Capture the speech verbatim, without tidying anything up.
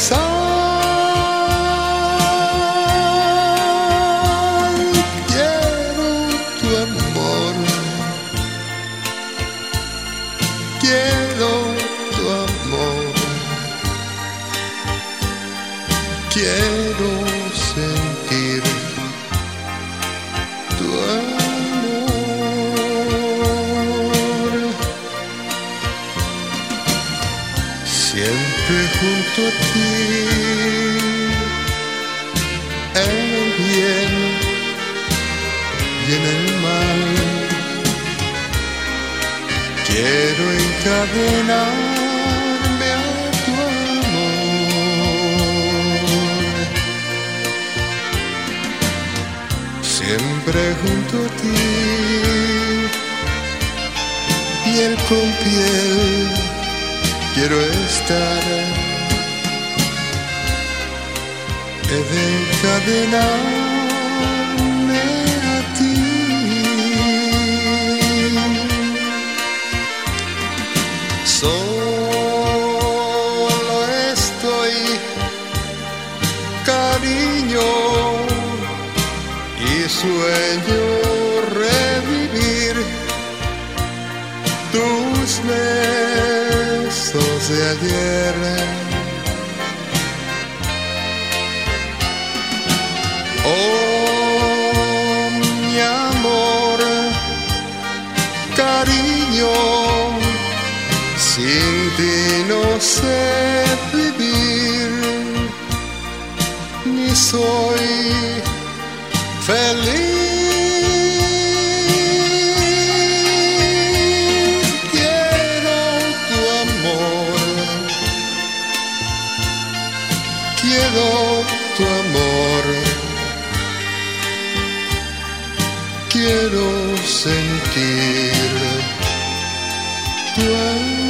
sal. Quiero tu amor, quiero tu amor, quiero sentir tu amor. Siempre junto a ti, en el bien y en el mal. Quiero encadenarme a tu amor. Siempre junto a ti, piel con piel, quiero estar. He de encadenarme a ti. Solo estoy, cariño, y sueño revivir tus besos de ayer. Oh, mi amor, cariño, sin ti no sé vivir, ni soy feliz. Quiero tu amor, quiero tu amor, quiero sentir tu amor.